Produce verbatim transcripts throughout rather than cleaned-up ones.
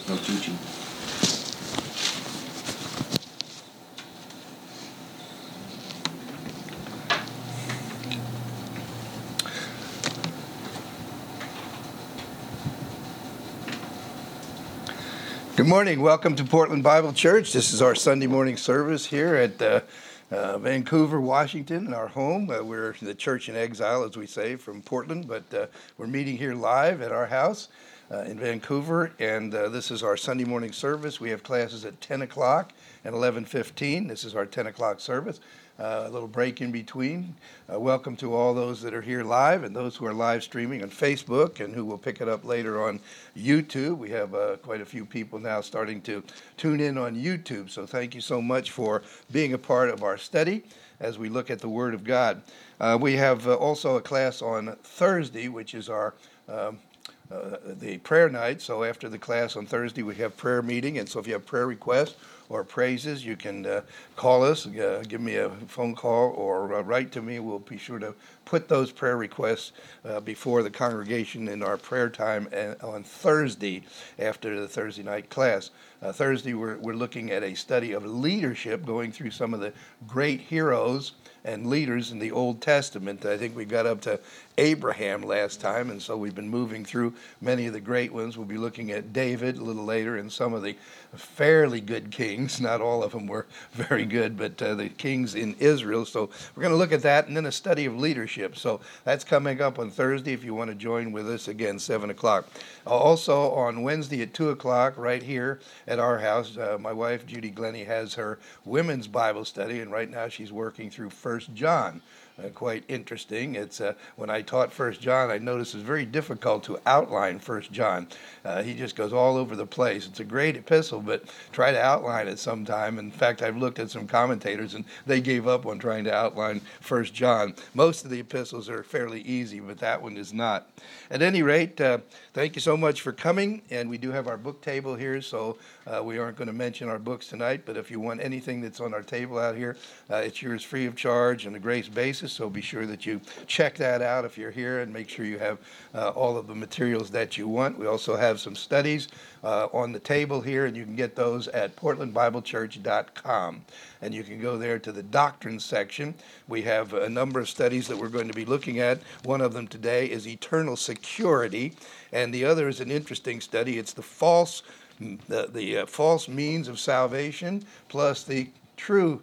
No teaching. Good morning. Welcome to Portland Bible Church. This is our Sunday morning service here at uh, uh, Vancouver, Washington, in our home. Uh, we're the church in exile, as we say, from Portland, but uh, we're meeting here live at our house uh, in Vancouver, and uh, this is our Sunday morning service. We have classes at ten o'clock and eleven fifteen. This is our ten o'clock service. Uh, a little break in between. Uh, welcome to all those that are here live and those who are live streaming on Facebook and who will pick it up later on YouTube. We have uh, quite a few people now starting to tune in on YouTube. So thank you so much for being a part of our study as we look at the Word of God. Uh, we have uh, also a class on Thursday, which is our um, uh, the prayer night. So after the class on Thursday, we have prayer meeting. And so if you have prayer requests or praises, you can uh, call us, uh, give me a phone call, or uh, write to me. We'll be sure to put those prayer requests uh, before the congregation in our prayer time on Thursday after the Thursday night class. Uh, Thursday, we're, we're looking at a study of leadership, going through some of the great heroes and leaders in the Old Testament. I think we got up to Abraham last time, and so we've been moving through many of the great ones. We'll be looking at David a little later and some of the fairly good kings. Not all of them were very good, but uh, the kings in Israel. So we're going to look at that, and then a study of leadership. So that's coming up on Thursday if you want to join with us. Again, seven o'clock. Also on Wednesday at two o'clock right here at our house, uh, my wife Judy Glennie has her women's Bible study, and right now she's working through First John. Uh, quite interesting. It's uh, when I taught First John, I noticed it's very difficult to outline First John. Uh, he just goes all over the place. It's a great epistle, but try to outline it sometime. In fact, I've looked at some commentators, and they gave up on trying to outline First John. Most of the epistles are fairly easy, but that one is not. At any rate, uh, thank you so much for coming, and we do have our book table here, so uh, we aren't going to mention our books tonight, but if you want anything that's on our table out here, uh, it's yours free of charge on a grace basis. So be sure that you check that out if you're here, and make sure you have uh, all of the materials that you want. We also have some studies uh, on the table here, and you can get those at portland bible church dot com. And you can go there to the doctrine section. We have a number of studies that we're going to be looking at. One of them today is eternal security, and the other is an interesting study. It's the false, the, the uh, false means of salvation plus the true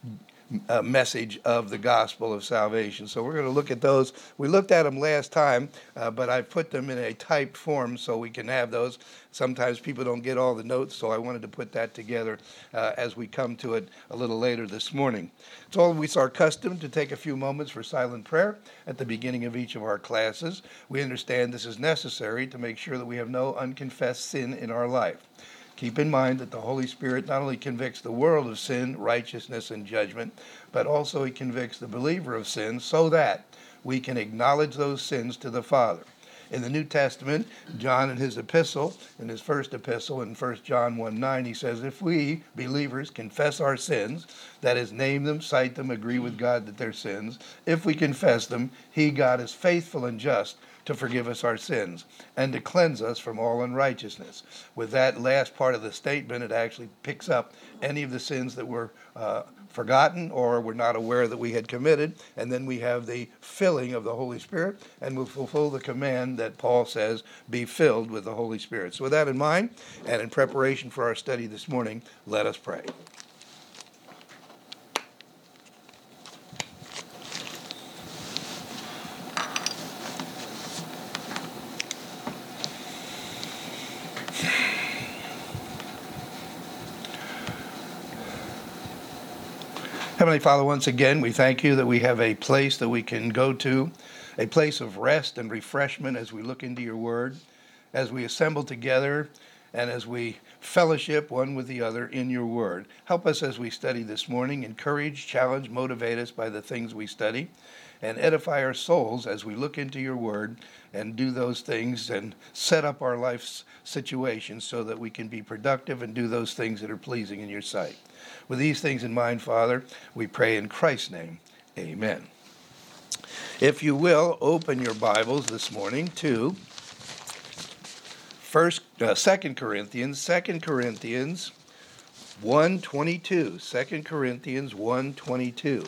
Uh, message of the gospel of salvation. So we're going to look at those. We looked at them last time, uh, but I put them in a typed form so we can have those. Sometimes people don't get all the notes, so I wanted to put that together uh, as we come to it a little later this morning. It's always our custom to take a few moments for silent prayer at the beginning of each of our classes. We understand this is necessary to make sure that we have no unconfessed sin in our life. Keep in mind that the Holy Spirit not only convicts the world of sin, righteousness, and judgment, but also he convicts the believer of sin so that we can acknowledge those sins to the Father. In the New Testament, John in his epistle, in his first epistle in First John one nine, he says, if we, believers, confess our sins, that is, name them, cite them, agree with God that they're sins, if we confess them, he, God, is faithful and just to forgive us our sins and to cleanse us from all unrighteousness. With that last part of the statement, it actually picks up any of the sins that were uh, forgotten or were not aware that we had committed, and then we have the filling of the Holy Spirit, and we'll fulfill the command that Paul says, be filled with the Holy Spirit. So with that in mind, and in preparation for our study this morning, let us pray. Heavenly Father, once again, we thank you that we have a place that we can go to, a place of rest and refreshment as we look into your word, as we assemble together, and as we fellowship one with the other in your word. Help us as we study this morning. Encourage, challenge, motivate us by the things we study, and edify our souls as we look into your word and do those things and set up our life's situations so that we can be productive and do those things that are pleasing in your sight. With these things in mind, Father, we pray in Christ's name. Amen. If you will, open your Bibles this morning to First, uh, Second Corinthians, Second Corinthians one twenty-two. Second Corinthians one twenty-two.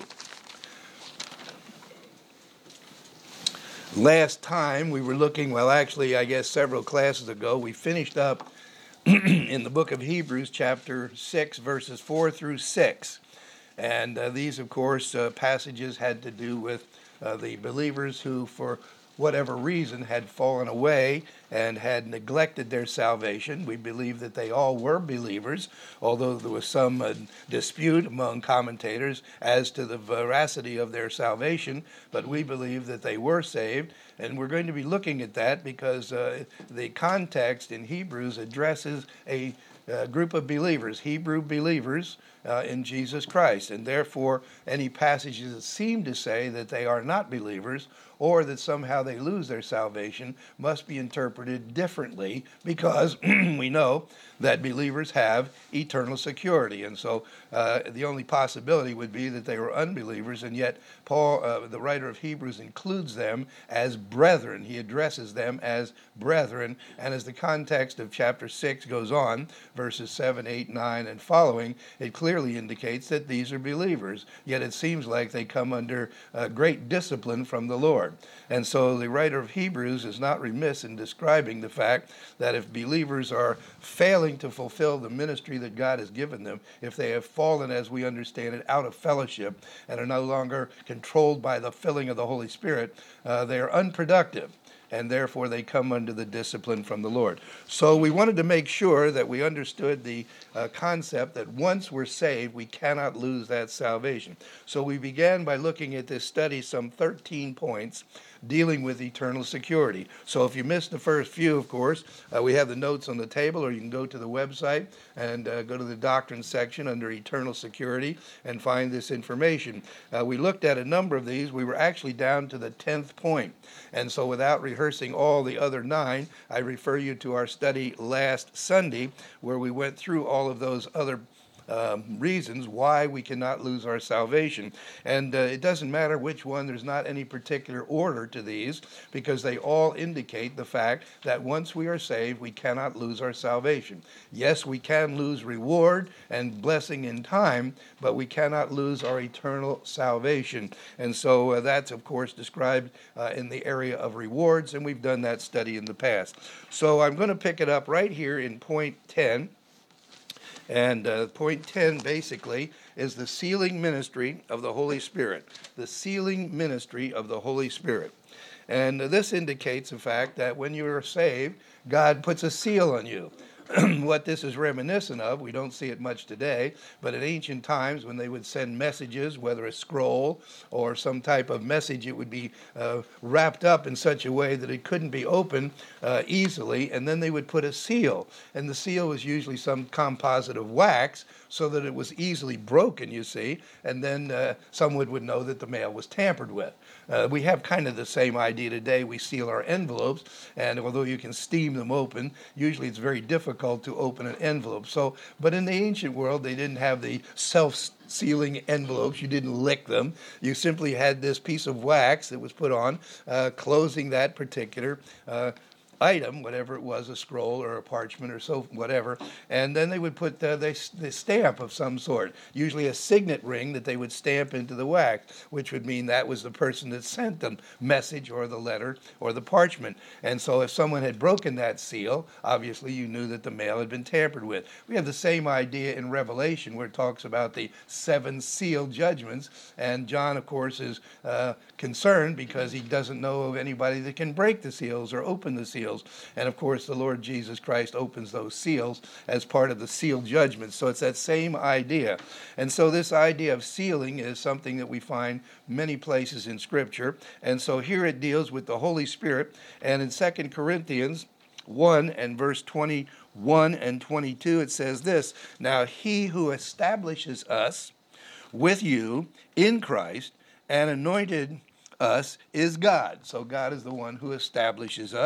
Last time we were looking, well, actually, I guess several classes ago, we finished up in the book of Hebrews, chapter six, verses four through six. And uh, these, of course, uh, passages had to do with uh, the believers who, for whatever reason, had fallen away and had neglected their salvation. We believe that they all were believers, although there was some uh, dispute among commentators as to the veracity of their salvation, but we believe that they were saved, and we're going to be looking at that because uh, the context in Hebrews addresses a uh, group of believers, Hebrew believers, Uh, in Jesus Christ, and therefore any passages that seem to say that they are not believers or that somehow they lose their salvation must be interpreted differently, because we know that believers have eternal security, and so uh, the only possibility would be that they were unbelievers, and yet Paul, uh, the writer of Hebrews, includes them as brethren. He addresses them as brethren, and as the context of chapter six goes on, verses seven, eight, nine, and following, it clearly Clearly indicates that these are believers, yet it seems like they come under uh, great discipline from the Lord. And so the writer of Hebrews is not remiss in describing the fact that if believers are failing to fulfill the ministry that God has given them, if they have fallen, as we understand it, out of fellowship and are no longer controlled by the filling of the Holy Spirit, uh, they are unproductive, and therefore they come under the discipline from the Lord. So we wanted to make sure that we understood the uh, concept that once we're saved, we cannot lose that salvation. So we began by looking at this study, some thirteen points, dealing with eternal security. So if you missed the first few, of course, uh, we have the notes on the table, or you can go to the website and uh, go to the doctrine section under eternal security and find this information. Uh, we looked at a number of these. We were actually down to the tenth point. And so without rehearsing all the other nine, I refer you to our study last Sunday, where we went through all of those other Um, reasons why we cannot lose our salvation. And uh, it doesn't matter which one, there's not any particular order to these, because they all indicate the fact that once we are saved, we cannot lose our salvation. Yes, we can lose reward and blessing in time, but we cannot lose our eternal salvation. And so uh, that's, of course, described uh, in the area of rewards, and we've done that study in the past. So I'm going to pick it up right here in point ten. And uh, point ten basically is the sealing ministry of the Holy Spirit. The sealing ministry of the Holy Spirit. And uh, this indicates the fact that when you are saved, God puts a seal on you. What this is reminiscent of, we don't see it much today, but in ancient times when they would send messages, whether a scroll or some type of message, it would be uh, wrapped up in such a way that it couldn't be opened uh, easily, and then they would put a seal. And the seal was usually some composite of wax so that it was easily broken, you see, and then uh, someone would know that the mail was tampered with. Uh, we have kind of the same idea today. We seal our envelopes, and although you can steam them open, usually it's very difficult to open an envelope. So, but in the ancient world, they didn't have the self-sealing envelopes. You didn't lick them. You simply had this piece of wax that was put on, uh, closing that particular uh, item, whatever it was, a scroll or a parchment or so, whatever, and then they would put the, the, the stamp of some sort, usually a signet ring that they would stamp into the wax, which would mean that was the person that sent the message or the letter or the parchment. And so if someone had broken that seal, obviously you knew that the mail had been tampered with. We have the same idea in Revelation, where it talks about the seven seal judgments, and John, of course, is uh, concerned because he doesn't know of anybody that can break the seals or open the seals. And of course, the Lord Jesus Christ opens those seals as part of the seal judgment. So it's that same idea. And so this idea of sealing is something that we find many places in Scripture. And so here it deals with the Holy Spirit. And in Second Corinthians one and verse twenty-one and twenty-two, it says this: "Now he who establishes us with you in Christ and anointed us is God." So God is the one who establishes us.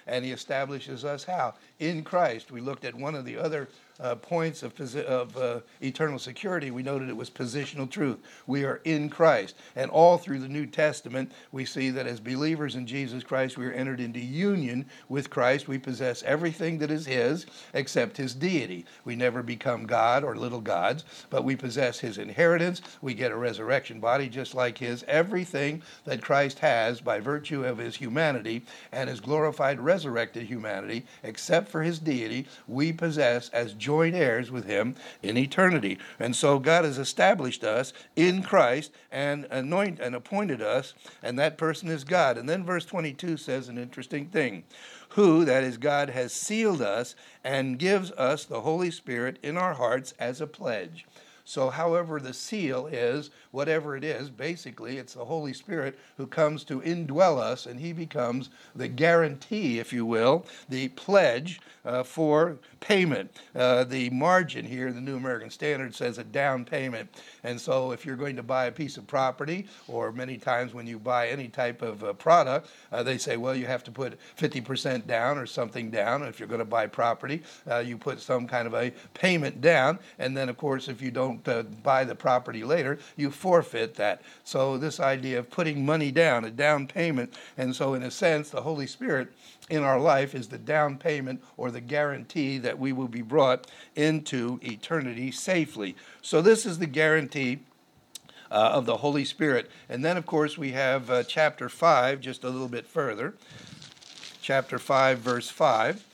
and he establishes us how? In Christ. We looked at one of the other Uh, points of, posi- of uh, eternal security. We noted it was positional truth. We are in Christ. And all through the New Testament, we see that as believers in Jesus Christ, we are entered into union with Christ. We possess everything that is his except his deity. We never become God or little gods, but we possess his inheritance. We get a resurrection body just like his. Everything that Christ has by virtue of his humanity and his glorified resurrected humanity, except for his deity, we possess as joint heirs with him in eternity. And so God has established us in Christ and anointed and appointed us, and that person is God. And then verse twenty-two says an interesting thing. Who, that is God, has sealed us and gives us the Holy Spirit in our hearts as a pledge. So however the seal is, whatever it is, basically it's the Holy Spirit who comes to indwell us, and he becomes the guarantee, if you will, the pledge uh, for payment. Uh, the margin here, the New American Standard says a down payment. And so if you're going to buy a piece of property, or many times when you buy any type of uh, product, uh, they say, well, you have to put fifty percent down or something down. If you're going to buy property, uh, you put some kind of a payment down. And then, of course, if you don't uh, buy the property later, you forfeit that. So this idea of putting money down, a down payment. And so in a sense, the Holy Spirit in our life is the down payment or the guarantee that we will be brought into eternity safely. So this is the guarantee uh, of the Holy Spirit. And then, of course, we have uh, chapter five, just a little bit further. Chapter five, verse five.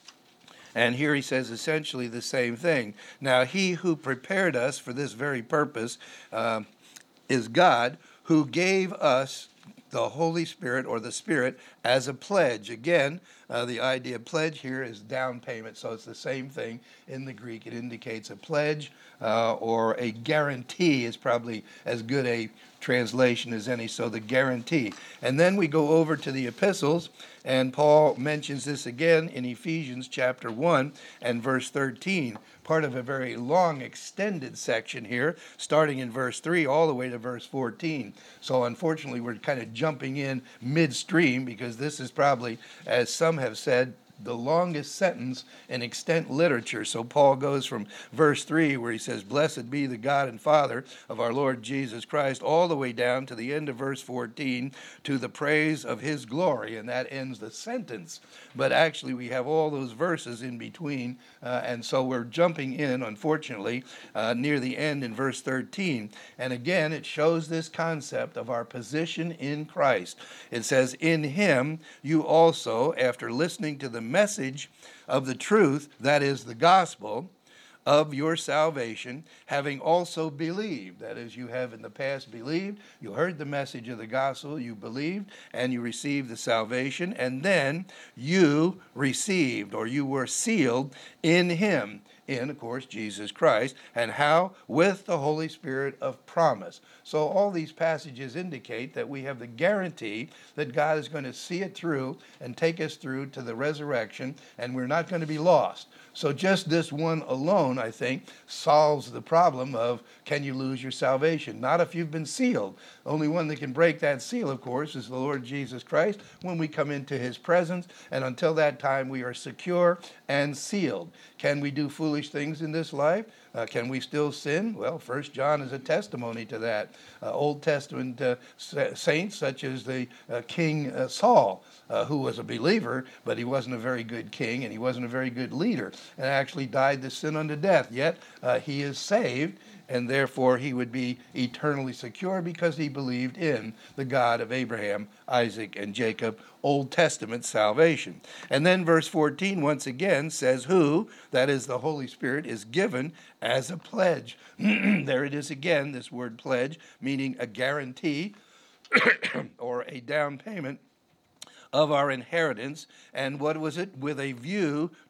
And here he says essentially the same thing. Now, he who prepared us for this very purpose uh, is God, who gave us the Holy Spirit or the Spirit as a pledge. Again, uh, the idea of pledge here is down payment. So it's the same thing in the Greek. It indicates a pledge uh, or a guarantee is probably as good a translation as any. So the guarantee. And then we go over to the epistles, and Paul mentions this again in Ephesians chapter one and verse thirteen. Part of a very long, extended section here, starting in verse three all the way to verse fourteen. So unfortunately, we're kind of jumping in midstream because this is probably, as some have said, the longest sentence in extant literature. So Paul goes from verse three, where he says, "Blessed be the God and Father of our Lord Jesus Christ," all the way down to the end of verse fourteen, to the praise of his glory, and that ends the sentence. But actually, we have all those verses in between, uh, and so we're jumping in, unfortunately, uh, near the end in verse thirteen. And again, it shows this concept of our position in Christ. It says, "In him you also, after listening to the message of the truth, that is the gospel of your salvation, having also believed," that is, you have in the past believed, you heard the message of the gospel, you believed, and you received the salvation, and then you received, or you were sealed in him, in, of course, Jesus Christ. And how? With the Holy Spirit of promise. So all these passages indicate that we have the guarantee that God is going to see it through and take us through to the resurrection, and we're not going to be lost. So just this one alone, I think, solves the problem of, can you lose your salvation? Not if you've been sealed. The only one that can break that seal, of course, is the Lord Jesus Christ when we come into his presence. And until that time, we are secure and sealed. Can we do foolish things in this life? Uh, can we still sin? Well, First John is a testimony to that. Uh, Old Testament uh, saints, such as the uh, King uh, Saul, uh, who was a believer, but he wasn't a very good king, and he wasn't a very good leader, and actually died the sin unto death. Yet uh, he is saved, and therefore he would be eternally secure because he believed in the God of Abraham, Isaac, and Jacob, Old Testament salvation. And then verse fourteen once again says, "Who," that is the Holy Spirit, "is given as a pledge." There it is again, this word pledge, meaning a guarantee or a down payment of our inheritance. And what was it? With a view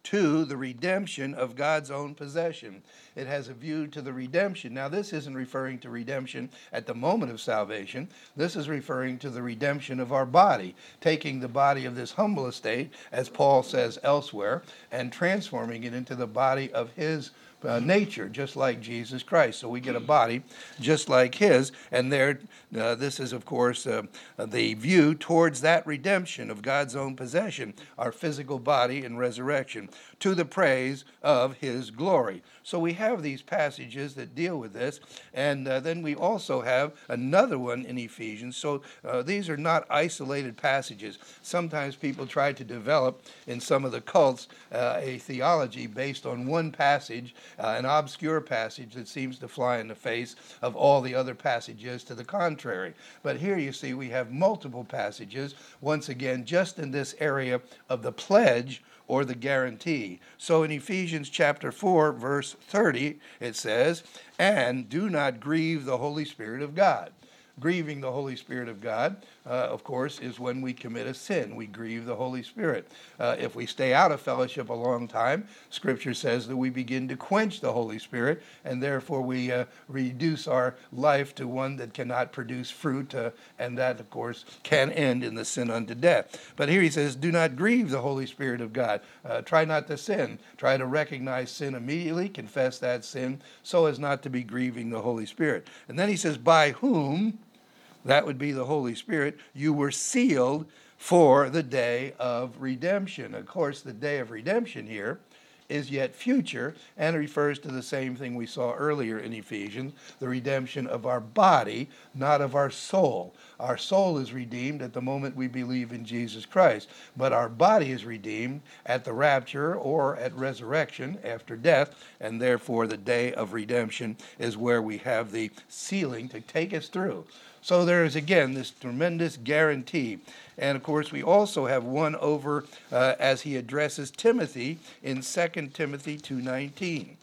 to the redemption of God's own possession. It has a view to the redemption. Now, this isn't referring to redemption at the moment of salvation. This is referring to the redemption of our body, taking the body of this humble estate, as Paul says elsewhere, and transforming it into the body of his Uh, nature, just like Jesus Christ. So we get a body just like his, and there, uh, this is, of course, uh, the view towards that redemption of God's own possession, our physical body in resurrection, to the praise of his glory. So we have these passages that deal with this, and uh, then we also have another one in Ephesians. So uh, these are not isolated passages. Sometimes people try to develop in some of the cults uh, a theology based on one passage, Uh, an obscure passage that seems to fly in the face of all the other passages to the contrary. But here you see we have multiple passages, once again, just in this area of the pledge or the guarantee. So in Ephesians chapter four, verse thirty, it says, "And do not grieve the Holy Spirit of God." Grieving the Holy Spirit of God, uh, of course, is when we commit a sin. We grieve the Holy Spirit. Uh, if we stay out of fellowship a long time, Scripture says that we begin to quench the Holy Spirit, and therefore we uh, reduce our life to one that cannot produce fruit, uh, and that, of course, can end in the sin unto death. But here he says, do not grieve the Holy Spirit of God. Uh, try not to sin. Try to recognize sin immediately, confess that sin, so as not to be grieving the Holy Spirit. And then he says, by whom, that would be the Holy Spirit, you were sealed for the day of redemption. Of course, the day of redemption here is yet future and refers to the same thing we saw earlier in Ephesians, the redemption of our body, not of our soul. Our soul is redeemed at the moment we believe in Jesus Christ, but our body is redeemed at the rapture or at resurrection after death, and therefore the day of redemption is where we have the sealing to take us through. So there is, again, this tremendous guarantee. And, of course, we also have one over uh, as he addresses Timothy in Second Timothy two nineteen.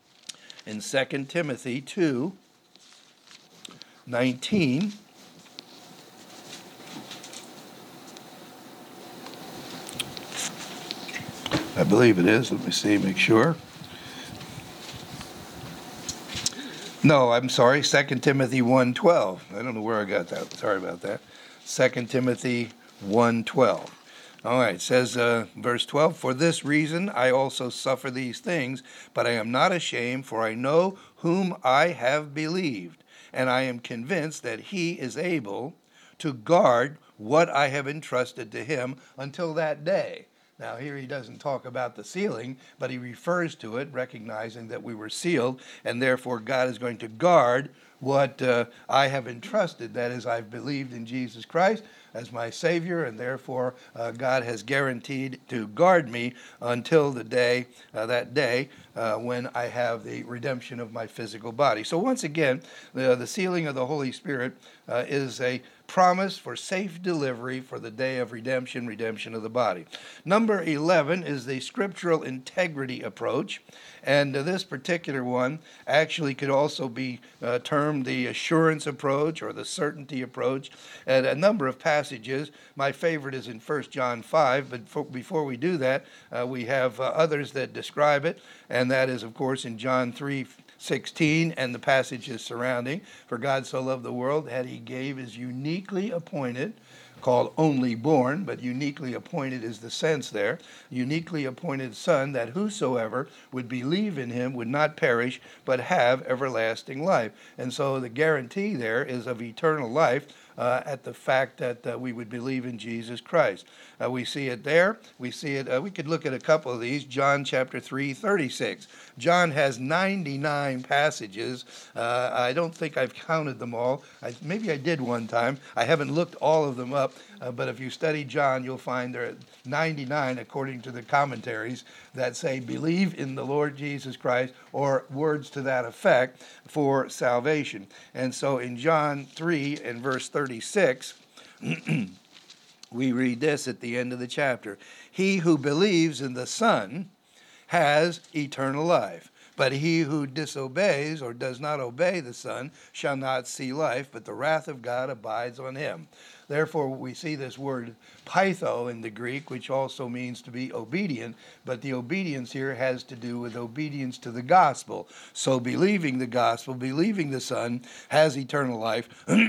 In Second Timothy two nineteen, I believe it is. Let me see, make sure. No, I'm sorry, Second Timothy one twelve. I don't know where I got that. Sorry about that. Second Timothy one twelve. All right, it says, uh, verse twelve, "For this reason I also suffer these things, but I am not ashamed, for I know whom I have believed, and I am convinced that he is able to guard what I have entrusted to him until that day." Now, here he doesn't talk about the sealing, but he refers to it, recognizing that we were sealed, and therefore God is going to guard what uh, I have entrusted. That is, I've believed in Jesus Christ as my Savior, and therefore uh, God has guaranteed to guard me until the day, uh, that day, uh, when I have the redemption of my physical body. So once again, the, the sealing of the Holy Spirit uh, is a promise for safe delivery for the day of redemption, redemption of the body. Number eleven is the scriptural integrity approach. And uh, this particular one actually could also be uh, termed the assurance approach or the certainty approach. And a number of passages. My favorite is in First John five, but for, before we do that, uh, we have uh, others that describe it, and that is, of course, in John three sixteen and the passages surrounding. "For God so loved the world that he gave his uniquely appointed," called only born, but uniquely appointed is the sense there, "uniquely appointed Son, that whosoever would believe in him would not perish, but have everlasting life." And so the guarantee there is of eternal life uh, at the fact that uh, we would believe in Jesus Christ. Uh, we see it there. We see it, uh, we could look at a couple of these. John chapter three, thirty-six. John has ninety-nine passages. Uh, I don't think I've counted them all. I, maybe I did one time. I haven't looked all of them up, uh, but if you study John, you'll find there are ninety-nine, according to the commentaries, that say, believe in the Lord Jesus Christ, or words to that effect, for salvation. And so in John three and verse thirty-six, we read this at the end of the chapter. "He who believes in the Son has eternal life, But he who disobeys or does not obey the Son shall not see life, but the wrath of God abides on him. Therefore, we see this word pytho in the Greek, which also means to be obedient, but the obedience here has to do with obedience to the gospel. So believing the gospel, believing the Son, has eternal life.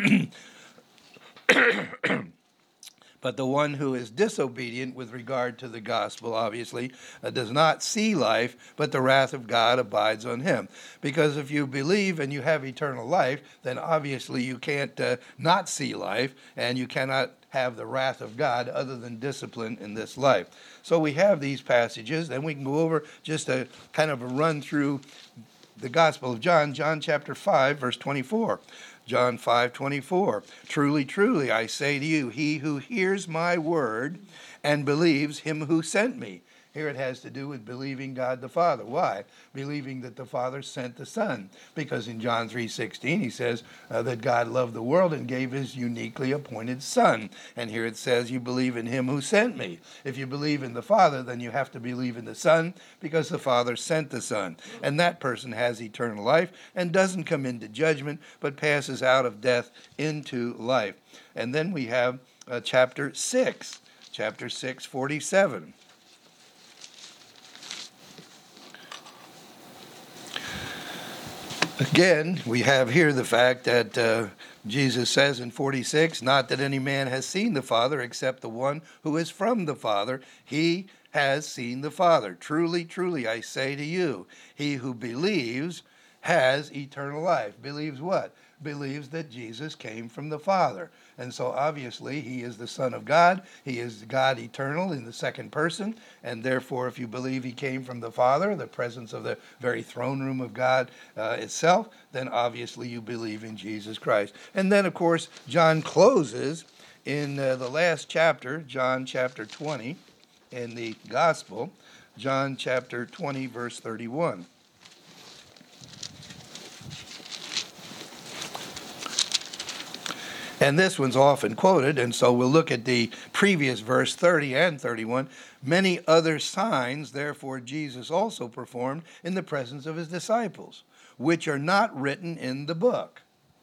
But the one who is disobedient with regard to the gospel, obviously, uh, does not see life, but the wrath of God abides on him. Because if you believe and you have eternal life, then obviously you can't uh, not see life, and you cannot have the wrath of God other than discipline in this life. So we have these passages, and we can go over just a kind of a run through the Gospel of John, John chapter five, verse twenty-four. John five twenty-four, truly, truly, I say to you, he who hears my word and believes him who sent me. Here it has to do with believing God the Father. Why? Believing that the Father sent the Son. Because in John three sixteen he says uh, that God loved the world and gave his uniquely appointed Son. And here it says you believe in him who sent me. If you believe in the Father, then you have to believe in the Son because the Father sent the Son. And that person has eternal life and doesn't come into judgment but passes out of death into life. And then we have uh, chapter six, chapter six, forty-seven. Again, we have here the fact that uh, Jesus says in forty-six, not that any man has seen the Father except the one who is from the Father. He has seen the Father. Truly, truly, I say to you, he who believes has eternal life. Believes what? Believes that Jesus came from the Father. And so obviously he is the Son of God. He is God eternal in the second person. And therefore, if you believe he came from the Father, the presence of the very throne room of God uh, itself, then obviously you believe in Jesus Christ. And then, of course, John closes in uh, the last chapter, John chapter twenty, in the Gospel, John chapter twenty, verse thirty-one. And this one's often quoted, and so we'll look at the previous verse thirty and thirty-one. Many other signs, therefore, Jesus also performed in the presence of his disciples, which are not written in the book.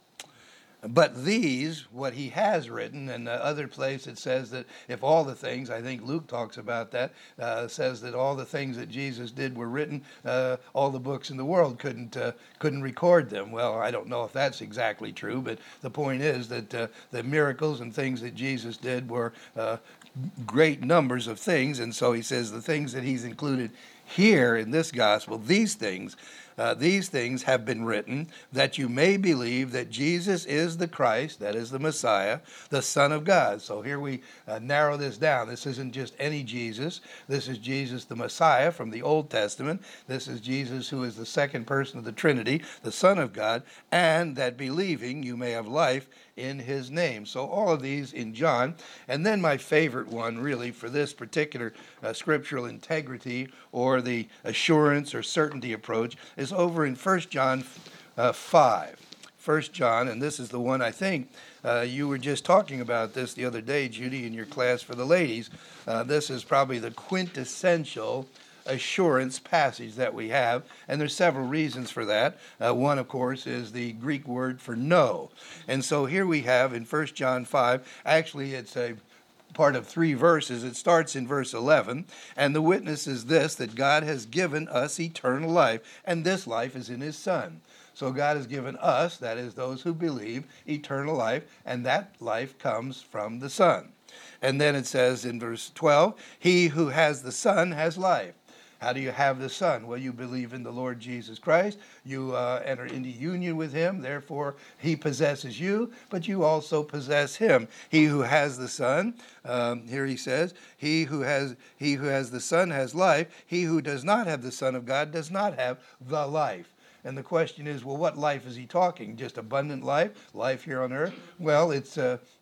But these, what he has written, and the other place it says that if all the things, I think Luke talks about that, uh, says that all the things that Jesus did were written, uh, all the books in the world couldn't uh, couldn't record them. Well, I don't know if that's exactly true, but the point is that uh, the miracles and things that Jesus did were uh, great numbers of things, and so he says the things that he's included here in this gospel, these things, Uh, these things have been written that you may believe that Jesus is the Christ, that is the Messiah, the Son of God. So here we uh, narrow this down. This isn't just any Jesus. This is Jesus the Messiah from the Old Testament. This is Jesus who is the second person of the Trinity, the Son of God, and that believing you may have life in his name. So all of these in John. And then my favorite one really for this particular uh, scriptural integrity or the assurance or certainty approach is over in First John uh, five. First John, and this is the one I think uh, you were just talking about this the other day, Judy, in your class for the ladies. Uh, this is probably the quintessential assurance passage that we have, and there's several reasons for that. Uh, one, of course, is the Greek word for know. And so here we have in First John five, actually it's a part of three verses. It starts in verse eleven, and the witness is this, that God has given us eternal life, and this life is in his Son. So God has given us, that is those who believe, eternal life, and that life comes from the Son. And then it says in verse twelve, he who has the Son has life. How do you have the Son? Well, you believe in the Lord Jesus Christ. You uh, enter into union with him. Therefore, he possesses you, but you also possess him. He who has the Son, um, here he says, he who has he who has the Son has life. He who does not have the Son of God does not have the life. And the question is, well, what life is he talking? Just abundant life, life here on earth? Well, it's uh,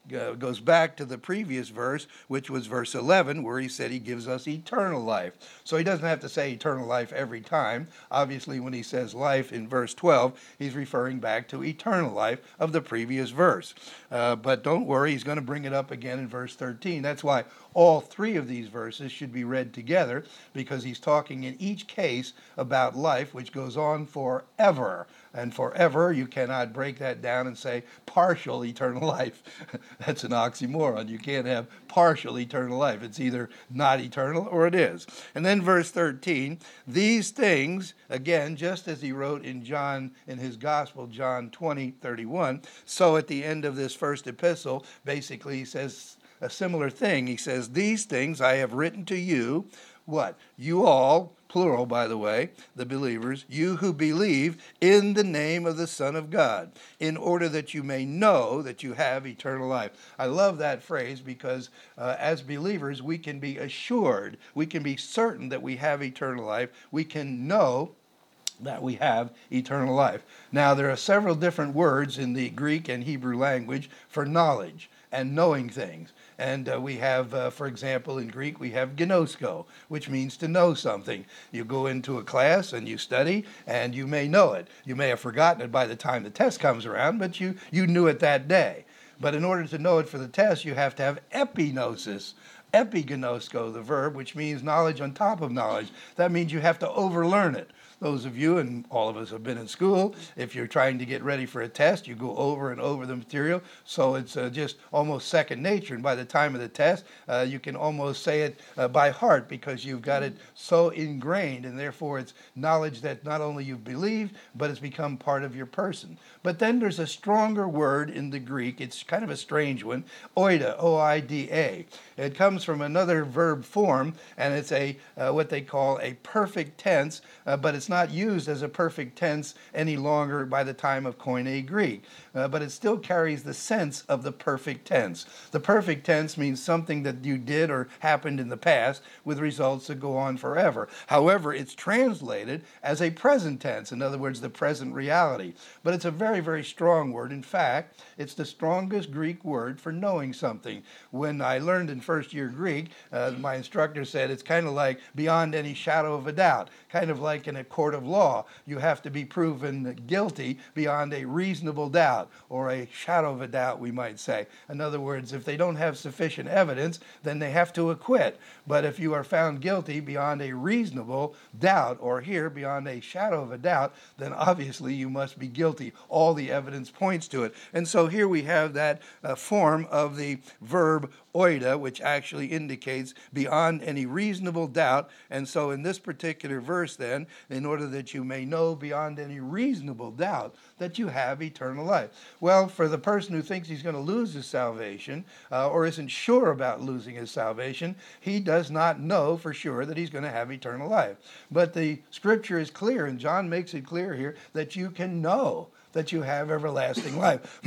uh, goes back to the previous verse, which was verse eleven, where he said he gives us eternal life. So he doesn't have to say eternal life every time. Obviously, when he says life in verse twelve, he's referring back to eternal life of the previous verse. Uh, but don't worry, he's going to bring it up again in verse thirteen. That's why all three of these verses should be read together, because he's talking in each case about life, which goes on forever. And forever, you cannot break that down and say partial eternal life. That's an oxymoron. You can't have partial eternal life. It's either not eternal or it is. And then verse thirteen, these things, again, just as he wrote in John, in his gospel, John twenty, thirty-one, so at the end of this first epistle, basically he says a similar thing. He says, these things I have written to you, what? You all, plural by the way, the believers, you who believe in the name of the Son of God, in order that you may know that you have eternal life. I love that phrase because uh, as believers, we can be assured, we can be certain that we have eternal life. We can know that we have eternal life. Now, there are several different words in the Greek and Hebrew language for knowledge and knowing things. And uh, we have, uh, for example, in Greek, we have gnosko, which means to know something. You go into a class and you study, and you may know it. You may have forgotten it by the time the test comes around, but you, you knew it that day. But in order to know it for the test, you have to have epignosis. Epignosko, the verb, which means knowledge on top of knowledge. That means you have to overlearn it. Those of you, and all of us have been in school, if you're trying to get ready for a test, you go over and over the material, so it's uh, just almost second nature. And by the time of the test, uh, you can almost say it uh, by heart because you've got it so ingrained, and therefore it's knowledge that not only you believe, but it's become part of your person. But then there's a stronger word in the Greek. It's kind of a strange one, oida, O I D A. It comes from another verb form, and it's a uh, what they call a perfect tense, uh, but it's not used as a perfect tense any longer by the time of Koine Greek. Uh, but it still carries the sense of the perfect tense. The perfect tense means something that you did or happened in the past with results that go on forever. However, it's translated as a present tense, in other words, the present reality. But it's a very, very strong word. In fact, it's the strongest Greek word for knowing something. When I learned in first year Greek, uh, my instructor said it's kind of like beyond any shadow of a doubt, kind of like in a court of law. You have to be proven guilty beyond a reasonable doubt, or a shadow of a doubt, we might say. In other words, if they don't have sufficient evidence, then they have to acquit. But if you are found guilty beyond a reasonable doubt, or here beyond a shadow of a doubt, then obviously you must be guilty. All the evidence points to it. And so here we have that uh, form of the verb oida, which actually indicates beyond any reasonable doubt. And so in this particular verse then, in order that you may know beyond any reasonable doubt that you have eternal life. Well, for the person who thinks he's going to lose his salvation, uh, or isn't sure about losing his salvation, he does not know for sure that he's going to have eternal life. But the scripture is clear, and John makes it clear here, that you can know that you have everlasting life.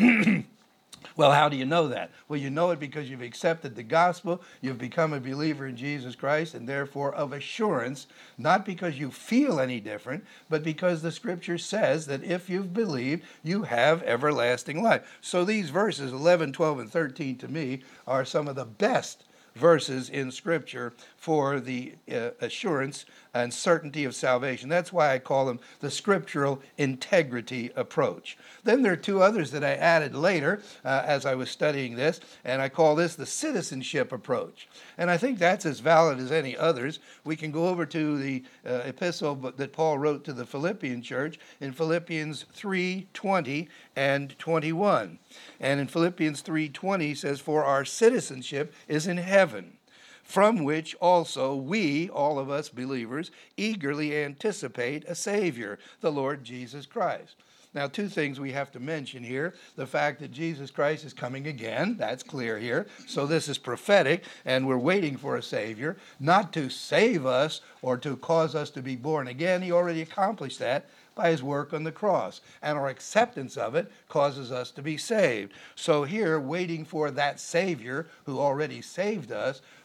Well, how do you know that? Well, you know it because you've accepted the gospel, you've become a believer in Jesus Christ, and therefore of assurance, not because you feel any different, but because the scripture says that if you've believed, you have everlasting life. So these verses, eleven, twelve, and thirteen, to me, are some of the best verses in Scripture for the uh, assurance and certainty of salvation. That's why I call them the scriptural integrity approach. Then there are two others that I added later uh, as I was studying this, and I call this the citizenship approach. And I think that's as valid as any others. We can go over to the uh, epistle that Paul wrote to the Philippian church in Philippians three twenty and twenty-one. And in Philippians three twenty, he says, "For our citizenship is in heaven, from which also we, all of us believers, eagerly anticipate a Savior, the Lord Jesus Christ." Now, two things we have to mention here. The fact that Jesus Christ is coming again, that's clear here. So this is prophetic, and we're waiting for a Savior, not to save us or to cause us to be born again. He already accomplished that by his work on the cross, and our acceptance of it causes us to be saved. So here, waiting for that Savior who already saved us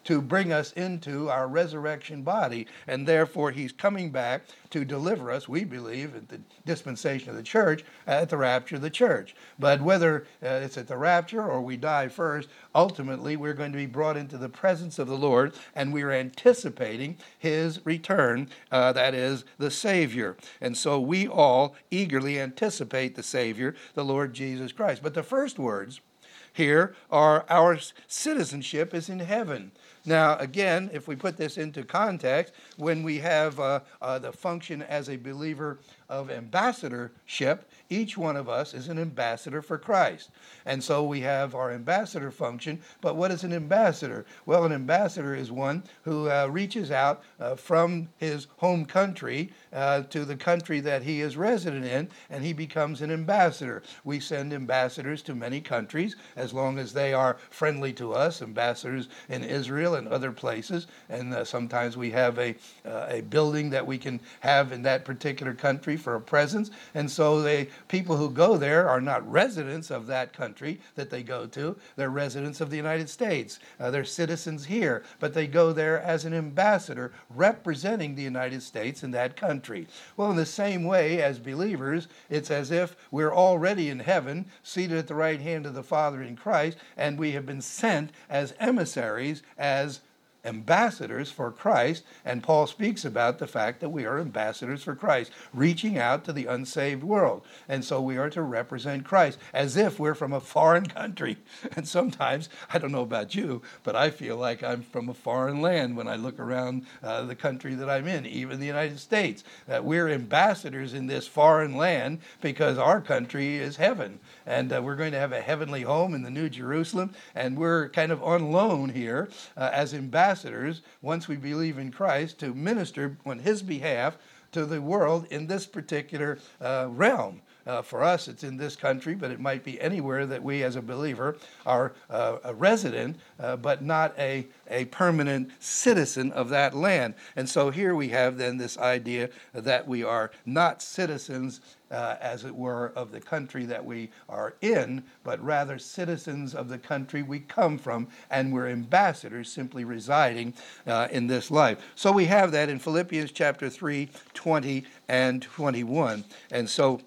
to bring us into our resurrection body. And therefore, he's coming back to deliver us, we believe, at the dispensation of the church, at the rapture of the church. But whether uh, it's at the rapture or we die first, ultimately we're going to be brought into the presence of the Lord, and we're anticipating his return, uh, that is, the Savior. And so we all eagerly anticipate the Savior, the Lord Jesus Christ. But the first words here are our citizenship is in heaven. Now, again, if we put this into context, when we have uh, uh, the function as a believer of ambassadorship, each one of us is an ambassador for Christ. And so we have our ambassador function. But what is an ambassador? Well, an ambassador is one who uh, reaches out uh, from his home country uh, to the country that he is resident in, and he becomes an ambassador. We send ambassadors to many countries as long as they are friendly to us, ambassadors in Israel and other places. And uh, sometimes we have a, uh, a building that we can have in that particular country for a presence. And so they people who go there are not residents of that country that they go to. They're residents of the United States. Uh, they're citizens here, but they go there as an ambassador representing the United States in that country. Well, in the same way as believers, it's as if we're already in heaven, seated at the right hand of the Father in Christ, and we have been sent as emissaries, as ambassadors for Christ. And Paul speaks about the fact that we are ambassadors for Christ, reaching out to the unsaved world. And so we are to represent Christ as if we're from a foreign country. And sometimes, I don't know about you, but I feel like I'm from a foreign land when I look around uh, the country that I'm in, even the United States. That we're ambassadors in this foreign land because our country is heaven. And uh, we're going to have a heavenly home in the New Jerusalem. And we're kind of on loan here uh, as ambassadors, once we believe in Christ, to minister on his behalf to the world in this particular uh, realm. Uh, for us, it's in this country, but it might be anywhere that we as a believer are uh, a resident, uh, but not a, a permanent citizen of that land. And so here we have then this idea that we are not citizens, uh, as it were, of the country that we are in, but rather citizens of the country we come from, and we're ambassadors simply residing uh, in this life. So we have that in Philippians chapter three, twenty and twenty-one. And so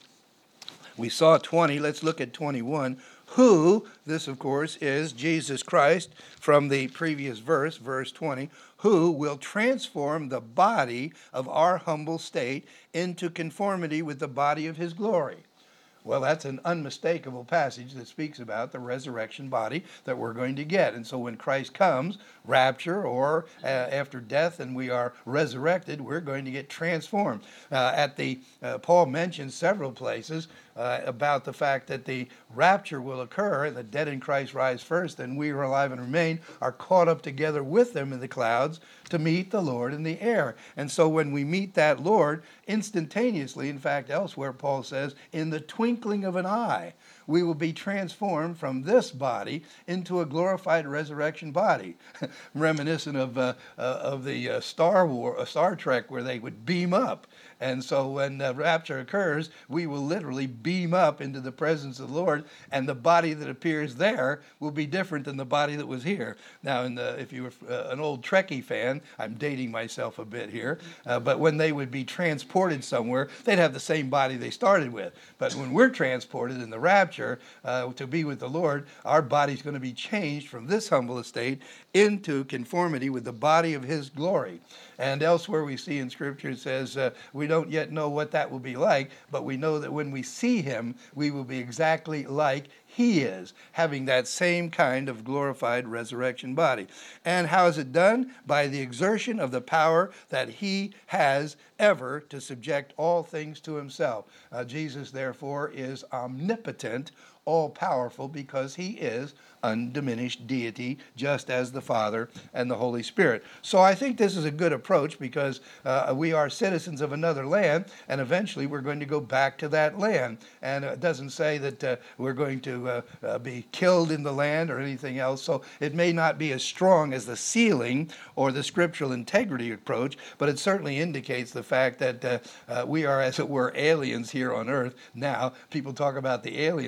we saw twenty, let's look at twenty-one. Who, this of course is Jesus Christ from the previous verse, verse twenty, who will transform the body of our humble state into conformity with the body of his glory. Well, that's an unmistakable passage that speaks about the resurrection body that we're going to get. And so when Christ comes, rapture or uh, after death, and we are resurrected, we're going to get transformed. Uh, at the uh, Paul mentions several places uh, about the fact that the rapture will occur, and the dead in Christ rise first, and we who are alive and remain are caught up together with them in the clouds to meet the Lord in the air. And so when we meet that Lord, instantaneously, in fact, elsewhere Paul says, in the twinkling of an eye, we will be transformed from this body into a glorified resurrection body, reminiscent of uh, uh, of the uh, Star War, uh, Star Trek, where they would beam up. And so when the rapture occurs, we will literally beam up into the presence of the Lord, and the body that appears there will be different than the body that was here. Now, in the, if you were uh, an old Trekkie fan, I'm dating myself a bit here, uh, but when they would be transported somewhere, they'd have the same body they started with. But when we're transported in the rapture uh, to be with the Lord, our body's going to be changed from this humble estate into conformity with the body of his glory. And elsewhere we see in Scripture it says, uh, we don't yet know what that will be like, but we know that when we see him, we will be exactly like he is, having that same kind of glorified resurrection body. And how is it done? By the exertion of the power that he has ever to subject all things to himself. Uh, Jesus, therefore, is omnipotent, all-powerful, because he is undiminished deity, just as the Father and the Holy Spirit. So I think this is a good approach, because uh, we are citizens of another land, and eventually we're going to go back to that land. And it doesn't say that uh, we're going to uh, uh, be killed in the land or anything else, so it may not be as strong as the sealing or the scriptural integrity approach, but it certainly indicates the fact that uh, uh, we are, as it were, aliens here on earth. Now, people talk about the aliens. I say,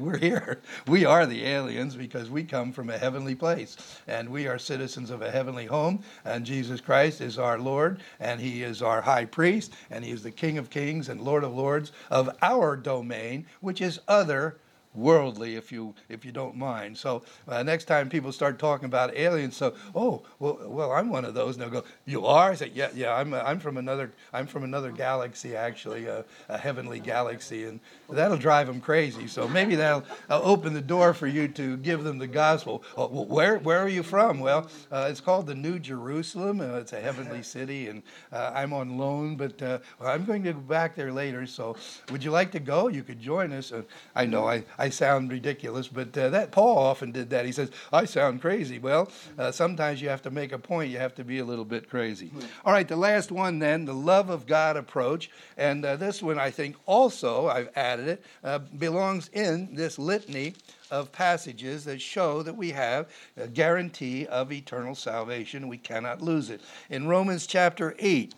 we're here. We are the aliens because we come from a heavenly place, and we are citizens of a heavenly home, and Jesus Christ is our Lord, and he is our high priest, and he is the King of kings and Lord of lords of our domain, which is other worldly, if you if you don't mind. So uh, next time people start talking about aliens, so oh well, well I'm one of those, and they'll go, you are? I say, yeah, yeah, I'm I'm from another I'm from another galaxy, actually, a, a heavenly galaxy, and that'll drive them crazy. So maybe that'll uh, open the door for you to give them the gospel. Oh, well, where where are you from? Well, uh, it's called the New Jerusalem. Uh, it's a heavenly city, and uh, I'm on loan, but uh, I'm going to go back there later. So would you like to go? You could join us. Uh, I know I. I sound ridiculous, but uh, that Paul often did that. He says, I sound crazy. Well, uh, sometimes you have to make a point. You have to be a little bit crazy. All right, the last one then, the love of God approach. And uh, this one, I think also, I've added it, uh, belongs in this litany of passages that show that we have a guarantee of eternal salvation. We cannot lose it. In Romans chapter eight,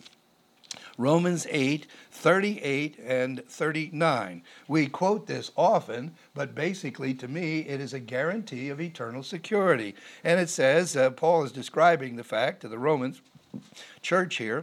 Romans eight, thirty-eight and thirty-nine. We quote this often, but basically to me it is a guarantee of eternal security. And it says, uh, Paul is describing the fact to the Romans church here,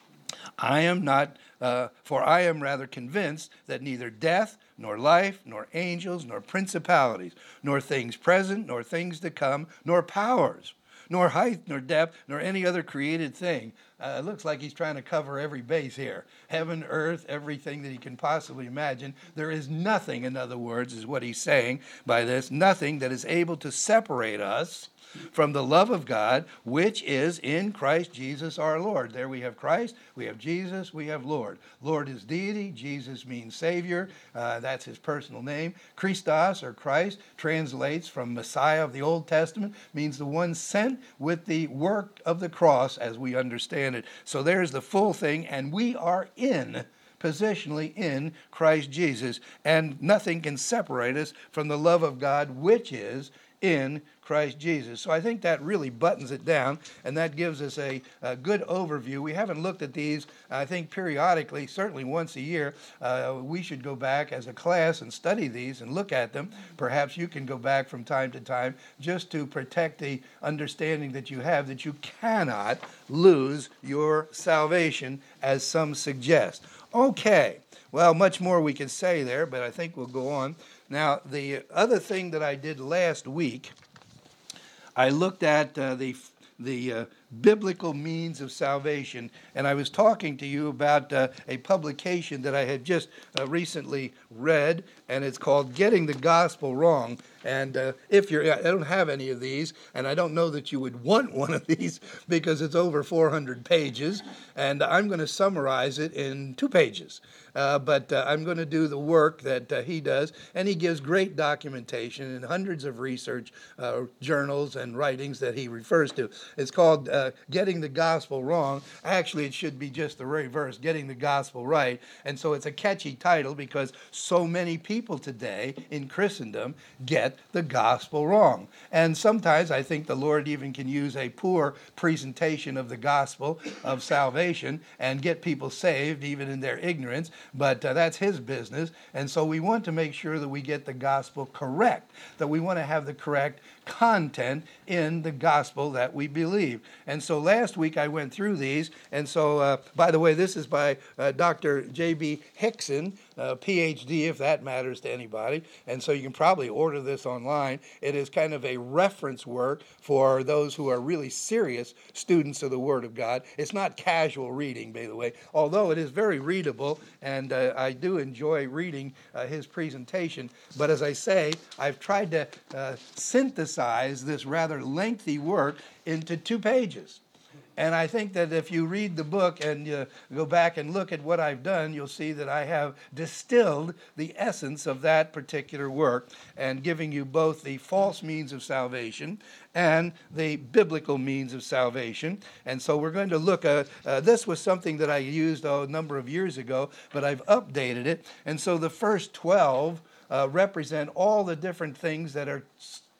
I am not, uh, for I am rather convinced that neither death, nor life, nor angels, nor principalities, nor things present, nor things to come, nor powers, nor height, nor depth, nor any other created thing. Uh, it looks like he's trying to cover every base here. Heaven, earth, everything that he can possibly imagine. There is nothing, in other words, is what he's saying by this, nothing that is able to separate us from the love of God, which is in Christ Jesus our Lord. There we have Christ, we have Jesus, we have Lord. Lord is deity, Jesus means Savior, uh, that's his personal name. Christos, or Christ, translates from Messiah of the Old Testament, means the one sent with the work of the cross as we understand it. So there's the full thing, and we are in positionally in Christ Jesus, and nothing can separate us from the love of God, which is in Christ Jesus. So I think that really buttons it down, and that gives us a, a good overview. We haven't looked at these, I think, periodically, certainly once a year. Uh, we should go back as a class and study these and look at them. Perhaps you can go back from time to time just to protect the understanding that you have that you cannot lose your salvation, as some suggest. Okay, well, much more we could say there, but I think we'll go on. Now, the other thing that I did last week, I looked at uh, the the uh, biblical means of salvation, and I was talking to you about uh, a publication that I had just uh, recently read, and it's called Getting the Gospel Wrong. And uh, if you're, I don't have any of these, and I don't know that you would want one of these because it's over four hundred pages, and I'm going to summarize it in two pages. Uh, but uh, I'm going to do the work that uh, he does, and he gives great documentation in hundreds of research uh, journals and writings that he refers to. It's called uh, Getting the Gospel Wrong. Actually, it should be just the reverse, Getting the Gospel Right. And so it's a catchy title because so many people today in Christendom get the gospel wrong. And sometimes I think the Lord even can use a poor presentation of the gospel of salvation and get people saved even in their ignorance. But uh, that's his business. And so we want to make sure that we get the gospel correct, that we want to have the correct content in the gospel that we believe. And so last week I went through these. And so, uh, by the way, this is by uh, Doctor J B Hickson, uh, P H D, if that matters to anybody. And so you can probably order this online. It is kind of a reference work for those who are really serious students of the Word of God. It's not casual reading, by the way, although it is very readable, and uh, I do enjoy reading uh, his presentation. But as I say, I've tried to uh, synthesize this rather lengthy work into two pages. And I think that if you read the book and uh, go back and look at what I've done, you'll see that I have distilled the essence of that particular work and giving you both the false means of salvation and the biblical means of salvation. And so we're going to look at, uh, this was something that I used oh, a number of years ago, but I've updated it. And so the first twelve uh, represent all the different things that are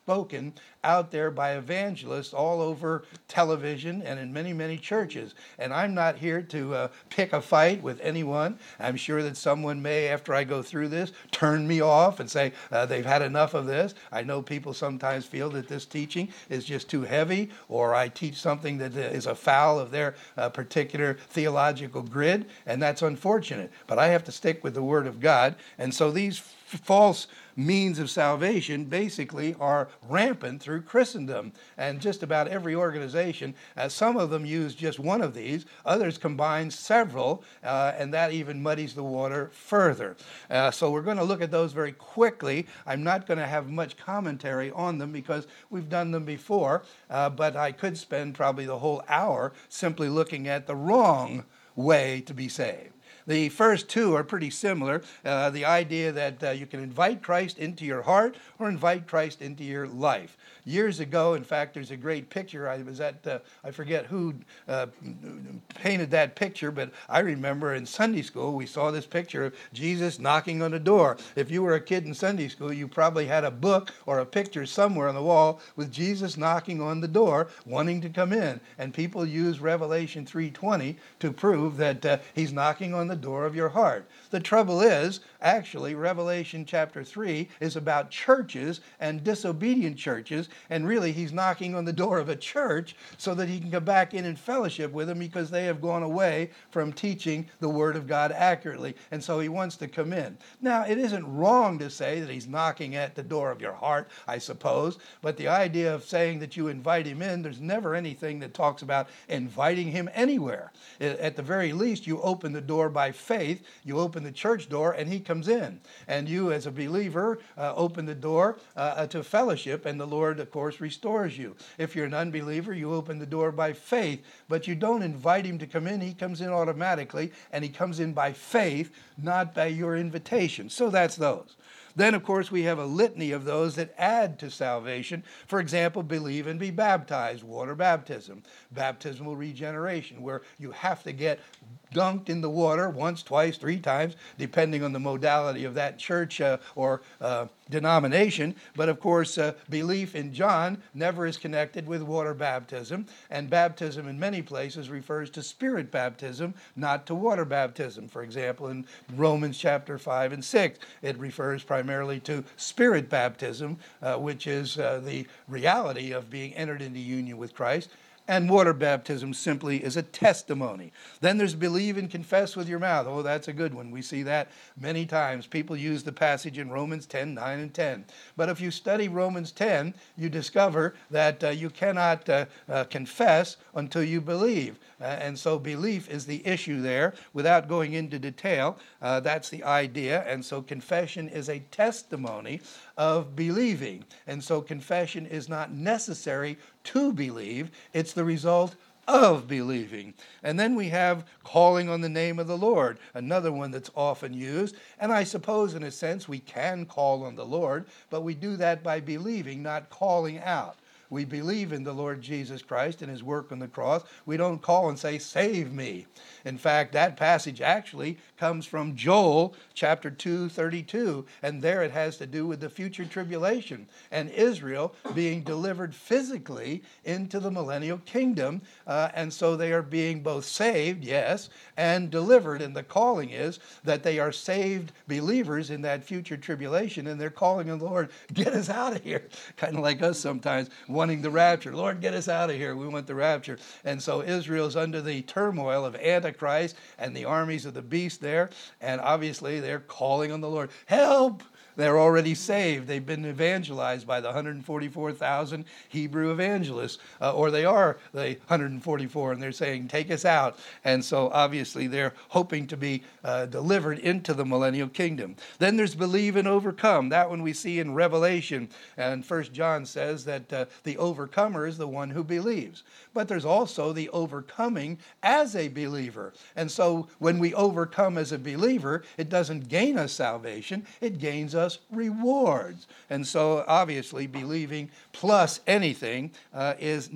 spoken out there by evangelists all over television and in many, many churches. And I'm not here to uh, pick a fight with anyone. I'm sure that someone may, after I go through this, turn me off and say uh, they've had enough of this. I know people sometimes feel that this teaching is just too heavy, or I teach something that is afoul of their uh, particular theological grid, and that's unfortunate. But I have to stick with the Word of God. And so these f- false means of salvation basically are rampant through Christendom, and just about every organization. Uh, some of them use just one of these, others combine several, uh, and that even muddies the water further. Uh, so we're going to look at those very quickly. I'm not going to have much commentary on them because we've done them before, uh, but I could spend probably the whole hour simply looking at the wrong way to be saved. The first two are pretty similar. Uh, the idea that uh, you can invite Christ into your heart or invite Christ into your life. Years ago, in fact, there's a great picture. I was at, uh, I forget who uh, painted that picture, but I remember in Sunday school we saw this picture of Jesus knocking on the door. If you were a kid in Sunday school, you probably had a book or a picture somewhere on the wall with Jesus knocking on the door, wanting to come in. And people use Revelation three twenty to prove that uh, he's knocking on the door of your heart. The trouble is, actually, Revelation chapter three is about churches and disobedient churches, and really he's knocking on the door of a church so that he can come back in and fellowship with them because they have gone away from teaching the Word of God accurately, and so he wants to come in. Now, it isn't wrong to say that he's knocking at the door of your heart, I suppose, but the idea of saying that you invite him in, there's never anything that talks about inviting him anywhere. At the very least, you open the door by faith, you open the church door, and he comes in. And you, as a believer, uh, open the door uh, to fellowship, and the Lord, of course, restores you. If you're an unbeliever, you open the door by faith, but you don't invite him to come in. He comes in automatically, and he comes in by faith, not by your invitation. So that's those. Then, of course, we have a litany of those that add to salvation. For example, believe and be baptized, water baptism, baptismal regeneration, where you have to get dunked in the water once, twice, three times, depending on the modality of that church uh, or uh, denomination. But of course, uh, belief in John never is connected with water baptism, and baptism in many places refers to spirit baptism, not to water baptism. For example, in Romans chapter five and six, it refers primarily to spirit baptism, uh, which is uh, the reality of being entered into union with Christ. And water baptism simply is a testimony. Then there's believe and confess with your mouth. Oh, that's a good one. We see that many times. People use the passage in Romans ten, nine, and ten. But if you study Romans ten, you discover that uh, you cannot uh, uh, confess until you believe. Uh, and so belief is the issue there. Without going into detail, uh, that's the idea. And so confession is a testimony of believing. And so confession is not necessary to believe. It's the result of believing. And then we have calling on the name of the Lord, another one that's often used. And I suppose in a sense we can call on the Lord, but we do that by believing, not calling out. We believe in the Lord Jesus Christ and his work on the cross. We don't call and say, save me. In fact, that passage actually comes from Joel chapter two, thirty-two, and there it has to do with the future tribulation and Israel being delivered physically into the millennial kingdom. Uh, and so they are being both saved, yes, and delivered. And the calling is that they are saved believers in that future tribulation, and they're calling on the Lord, get us out of here. Kind of like us sometimes wanting the rapture. Lord, get us out of here. We want the rapture. And so Israel's under the turmoil of Antichrist and the armies of the beast there. And obviously they're calling on the Lord. Help! They're already saved. They've been evangelized by the one hundred forty-four thousand Hebrew evangelists. Uh, or they are the one hundred forty-four, and they're saying, take us out. And so obviously they're hoping to be uh, delivered into the millennial kingdom. Then there's believe and overcome. That one we see in Revelation. And First John says that uh, the overcomer is the one who believes. But there's also the overcoming as a believer. And so when we overcome as a believer, it doesn't gain us salvation. It gains us rewards. And so obviously believing plus anything uh, is not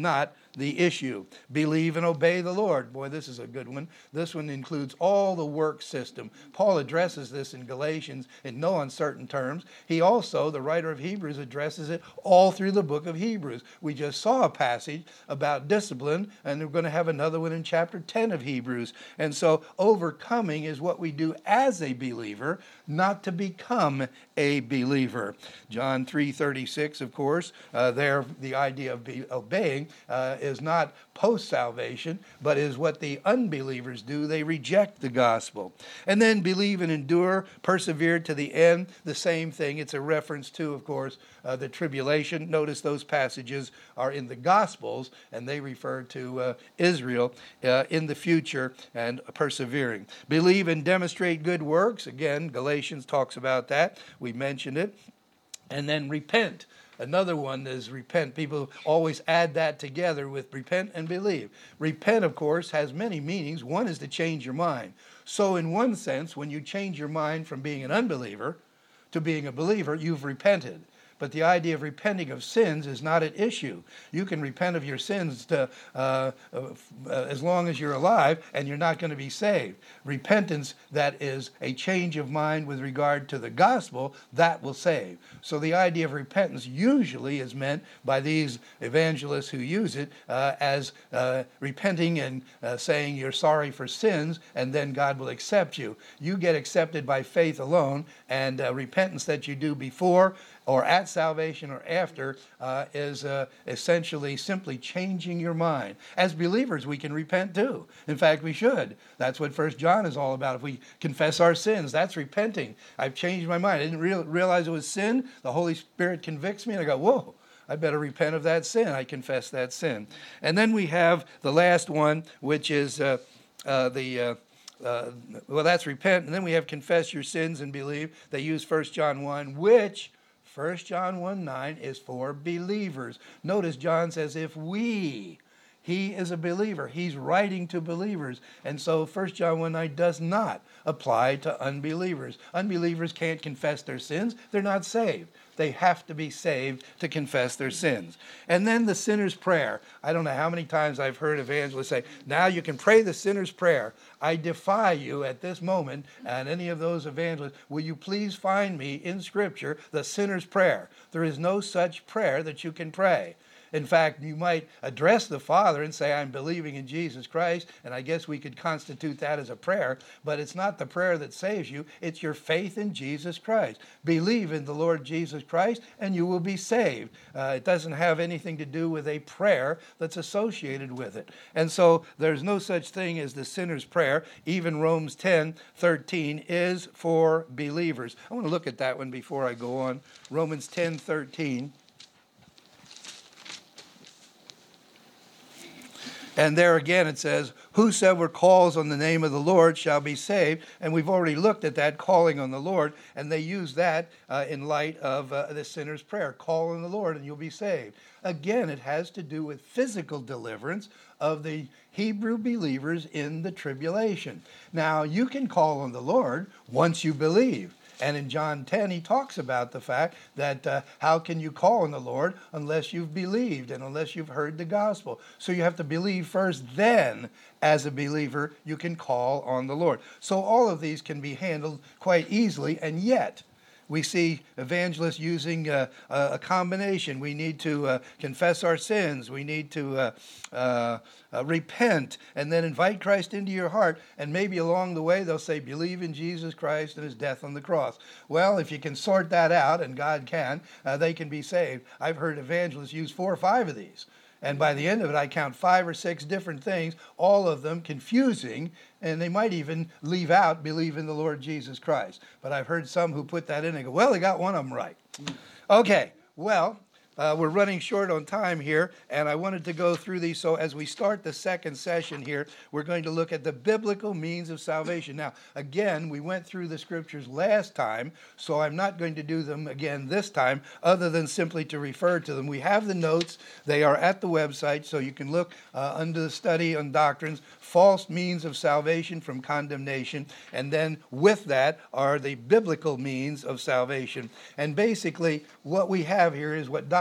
the issue. Believe and obey the Lord. Boy, this is a good one. This one includes all the work system. Paul addresses this in Galatians in no uncertain terms. He also, the writer of Hebrews, addresses it all through the book of Hebrews. We just saw a passage about discipline, and we're going to have another one in chapter ten of Hebrews. And so overcoming is what we do as a believer, not to become a believer. John three thirty-six, of course, uh, there the idea of be obeying uh, is not post-salvation, but is what the unbelievers do. They reject the gospel. And then believe and endure, persevere to the end, the same thing. It's a reference to, of course, uh, the tribulation. Notice those passages are in the Gospels, and they refer to uh, Israel uh, in the future and persevering. Believe and demonstrate good works. Again, Galatians talks about that. We mentioned it. And then repent. Another one is repent. People always add that together with repent and believe. Repent, of course, has many meanings. One is to change your mind. So in one sense, when you change your mind from being an unbeliever to being a believer, you've repented. But the idea of repenting of sins is not at issue. You can repent of your sins to, uh, uh, as long as you're alive, and you're not going to be saved. Repentance that is a change of mind with regard to the gospel, that will save. So the idea of repentance usually is meant by these evangelists who use it uh, as uh, repenting and uh, saying you're sorry for sins, and then God will accept you. You get accepted by faith alone, and uh, repentance that you do before or at salvation or after uh, is uh, essentially simply changing your mind. As believers, we can repent too. In fact, we should. That's what First John is all about. If we confess our sins, that's repenting. I've changed my mind. I didn't real, realize it was sin. The Holy Spirit convicts me, and I go, whoa, I better repent of that sin. I confess that sin. And then we have the last one, which is uh, uh, the... Uh, Uh, well, that's repent. And then we have confess your sins and believe. They use First John one, which First John one nine is for believers. Notice John says, if we, he is a believer. He's writing to believers. And so First John one nine does not apply to unbelievers. Unbelievers can't confess their sins. They're not saved. They have to be saved to confess their sins. And then the sinner's prayer. I don't know how many times I've heard evangelists say, now you can pray the sinner's prayer. I defy you at this moment, and any of those evangelists, will you please find me in Scripture the sinner's prayer? There is no such prayer that you can pray. In fact, you might address the Father and say, I'm believing in Jesus Christ, and I guess we could constitute that as a prayer, but it's not the prayer that saves you. It's your faith in Jesus Christ. Believe in the Lord Jesus Christ, and you will be saved. Uh, it doesn't have anything to do with a prayer that's associated with it. And so there's no such thing as the sinner's prayer. Even Romans ten thirteen is for believers. I want to look at that one before I go on. Romans ten thirteen. And there again it says, whosoever calls on the name of the Lord shall be saved. And we've already looked at that calling on the Lord, and they use that uh, in light of uh, the sinner's prayer. Call on the Lord and you'll be saved. Again, it has to do with physical deliverance of the Hebrew believers in the tribulation. Now, you can call on the Lord once you believe. And in John ten, he talks about the fact that uh, how can you call on the Lord unless you've believed and unless you've heard the gospel? So you have to believe first, then as a believer, you can call on the Lord. So all of these can be handled quite easily, and yet we see evangelists using uh, a combination. We need to uh, confess our sins. We need to uh, uh, uh, repent and then invite Christ into your heart. And maybe along the way they'll say, believe in Jesus Christ and his death on the cross. Well, if you can sort that out, and God can, uh, they can be saved. I've heard evangelists use four or five of these. And by the end of it, I count five or six different things, all of them confusing, and they might even leave out believe in the Lord Jesus Christ. But I've heard some who put that in and go, well, they got one of them right. Okay, well, uh, we're running short on time here, and I wanted to go through these. So as we start the second session here, we're going to look at the biblical means of salvation. Now, again, we went through the scriptures last time, so I'm not going to do them again this time, other than simply to refer to them. We have the notes. They are at the website, so you can look uh, under the study on doctrines, false means of salvation from condemnation, and then with that are the biblical means of salvation. And basically, what we have here is what Doctor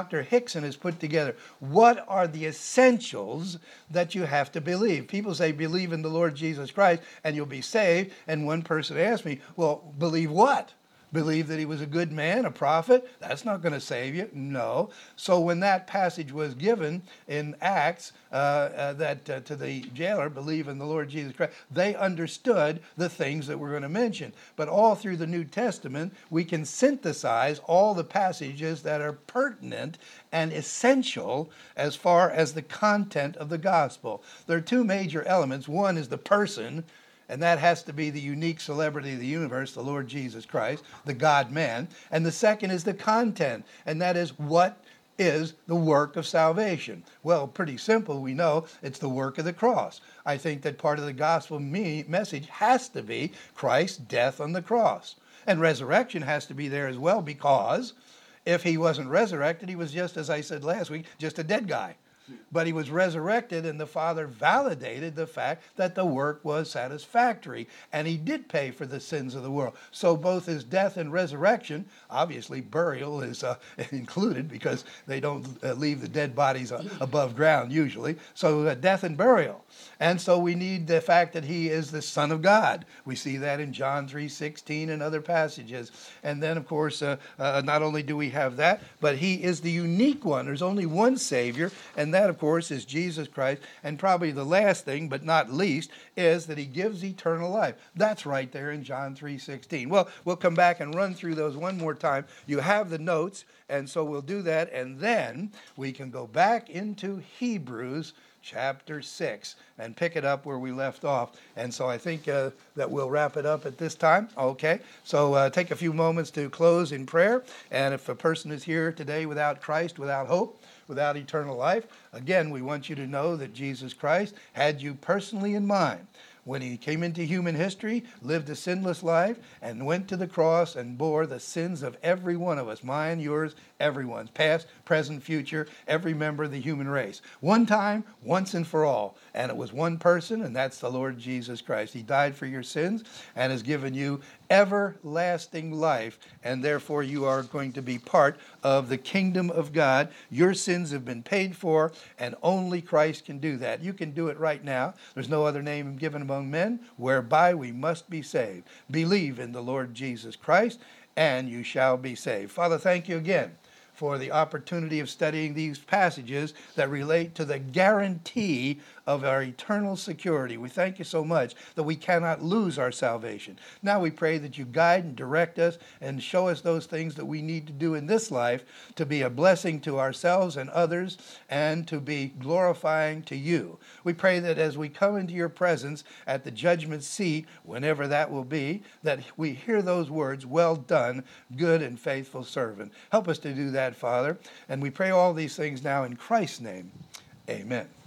Doctor Hickson has put together. What are the essentials that you have to believe? People say, believe in the Lord Jesus Christ and you'll be saved. And one person asked me, well, believe what? Believe that he was a good man, a prophet? That's not going to save you. No. So when that passage was given in Acts, uh, uh, that uh, to the jailer, believe in the Lord Jesus Christ, they understood the things that we're going to mention. But all through the New Testament, we can synthesize all the passages that are pertinent and essential as far as the content of the gospel. There are two major elements. One is the person, and that has to be the unique celebrity of the universe, the Lord Jesus Christ, the God-man. And the second is the content, and that is what is the work of salvation. Well, pretty simple. We know it's the work of the cross. I think that part of the gospel me- message has to be Christ's death on the cross. And resurrection has to be there as well, because if he wasn't resurrected, he was just, as I said last week, just a dead guy. But he was resurrected, and the Father validated the fact that the work was satisfactory, and he did pay for the sins of the world. So both his death and resurrection, obviously burial is uh, included, because they don't uh, leave the dead bodies uh, above ground usually. So uh, death and burial. And so we need the fact that he is the Son of God. We see that in John three sixteen and other passages. And then, of course, uh, uh, not only do we have that, but he is the unique one. There's only one Savior, and that, of course, is Jesus Christ. And probably the last thing, but not least, is that he gives eternal life. That's right there in John three sixteen. Well, we'll come back and run through those one more time. You have the notes, and so we'll do that, and then we can go back into Hebrews chapter six and pick it up where we left off. And so I think uh, that we'll wrap it up at this time. Okay, so uh, take a few moments to close in prayer. And if a person is here today without Christ, without hope, without eternal life, again, we want you to know that Jesus Christ had you personally in mind when he came into human history, lived a sinless life, and went to the cross and bore the sins of every one of us, mine, yours, everyone's, past, present, future, every member of the human race. One time, once and for all. And it was one person, and that's the Lord Jesus Christ. He died for your sins and has given you everlasting life, and therefore you are going to be part of the kingdom of God. Your sins have been paid for, and only Christ can do that. You can do it right now. There's no other name given among men whereby we must be saved. Believe in the Lord Jesus Christ, and you shall be saved. Father, thank you again for the opportunity of studying these passages that relate to the guarantee of our eternal security. We thank you so much that we cannot lose our salvation. Now we pray that you guide and direct us and show us those things that we need to do in this life to be a blessing to ourselves and others, and to be glorifying to you. We pray that as we come into your presence at the judgment seat, whenever that will be, that we hear those words, well done, good and faithful servant. Help us to do that, Father. And we pray all these things now in Christ's name. Amen.